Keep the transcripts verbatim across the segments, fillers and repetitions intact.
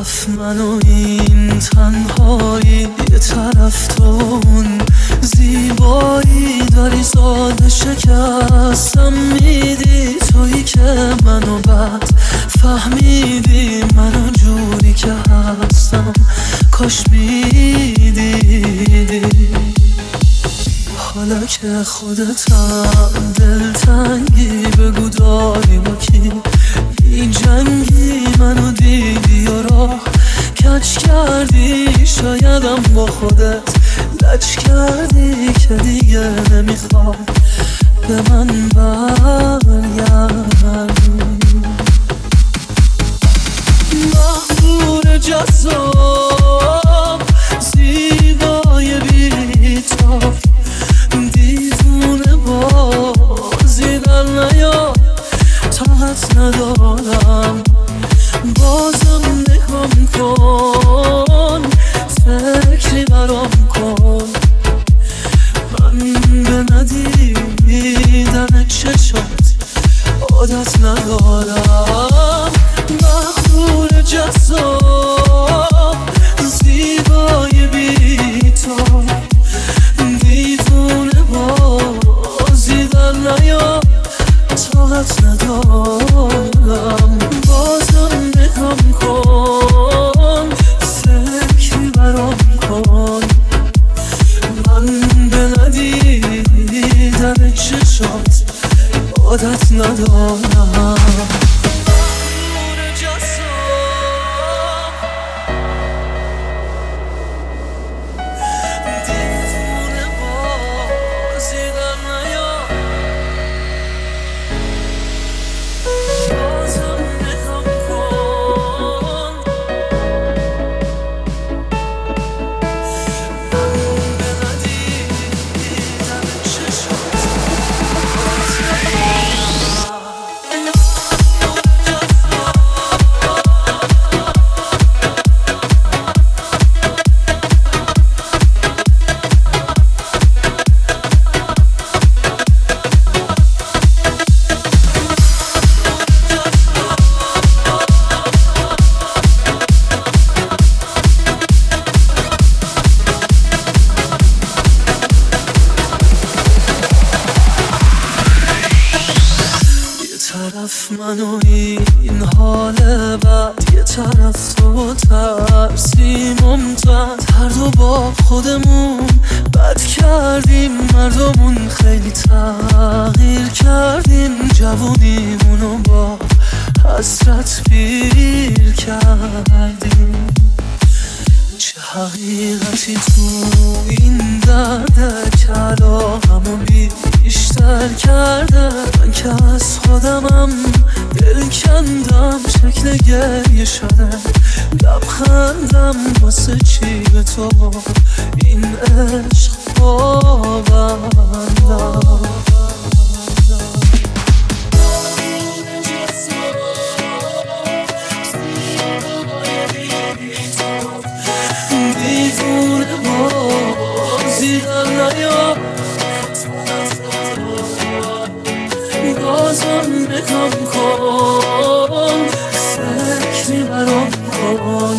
طرف من و این تنهایی، یه طرف تو اون زیبایی. داری ساده شکستم میدی، تویی که منو بد فهمیدی. منو جوری که هستم کاش میدیدی. حالا که خودتم دلتنگی، بگو داری با کی بی جنگی. منو دیدی و راه کج کردی، شایدم با خودت لج کردی که دیگه نمیخوای به من برگردی. مغرور جذاب زیبای بی‌تاب، دیوونه بازی در نیار. طاقت ندارم بازم نگام کن، فکری برام کن. من به ندیدن چشات عادت ندارم. مغرور جذاب زیبای بی‌تاب، دیوونه بازی در نیار. طاقت ندارم بازم نگام کن، فکری برام کن. من به ندیدن چشات عادت ندارم. طرف من و این حال بد، یه طرف تو ترسی ممتد. هر دو با خودمون بد کردیم، مردمون خیلی تغییر کردیم. جوونیمونو با حسرت پیر کردیم. چه حقیقتی تو این درده که علاقمو بیشتر کرده. من که از خودمم دل کندم، شکل گریه شده لبخندم. واسه چی به تو این عشق پابندم؟ دیوونه بازی در نیار. بازم نگام کن، فکری برام کن.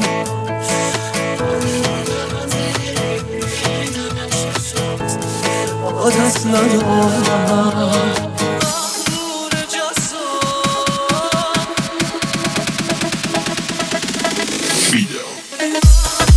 عادت ندارم. Fido.